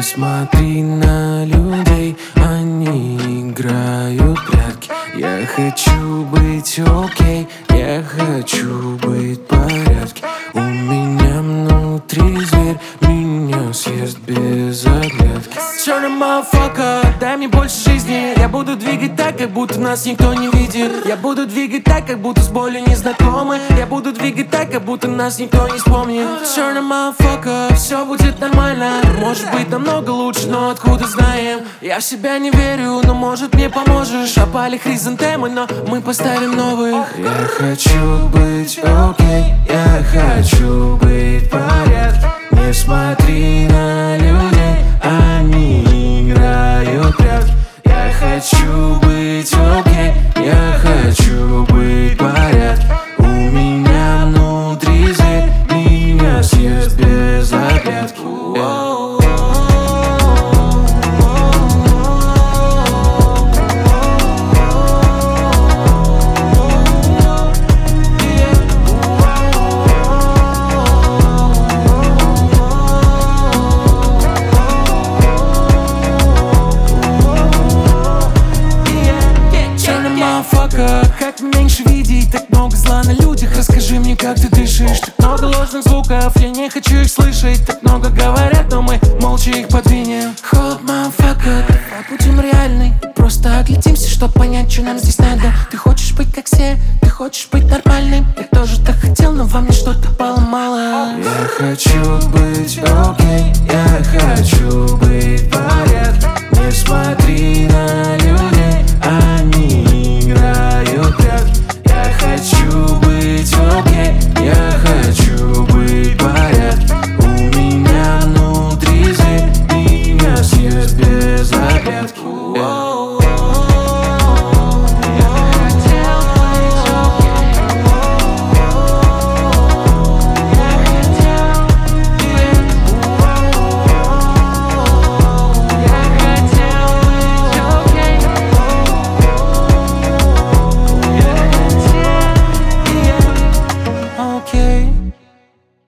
Не смотри на людей, они играют прятки. Я хочу быть окей, я хочу быть в порядке. У меня внутри зверь, меня съест без оглядки. Черный мафака, дай мне больше жизни. Я буду двигать так, как будто нас никто не видит. Я буду двигать так, как будто с болью не знакомы. Я буду двигать так, как будто нас никто не вспомнит. Черный мафака, все будет нормально. Может быть намного лучше, но откуда знаем? Я в себя не верю, но может мне поможешь. Опали хризантемы, но мы поставим новых. Я хочу быть окей, я хочу быть в порядке. Не смотри на людей, они играют прятки. Я хочу быть окей, я хочу быть в порядке. У меня внутри зверь, меня съест без оглядки. Как меньше видеть, так много зла на людях. Расскажи мне, как ты дышишь. Так много ложных звуков, я не хочу их слышать. Так много говорят, но мы молча их подвинем. Hold motherfucker, давай будем реальны. Просто оглядимся, чтоб понять, что нам здесь надо. Ты хочешь быть как все, ты хочешь быть нормальным. Я тоже так хотел, но во мне что-то поломало. Я хочу быть окей.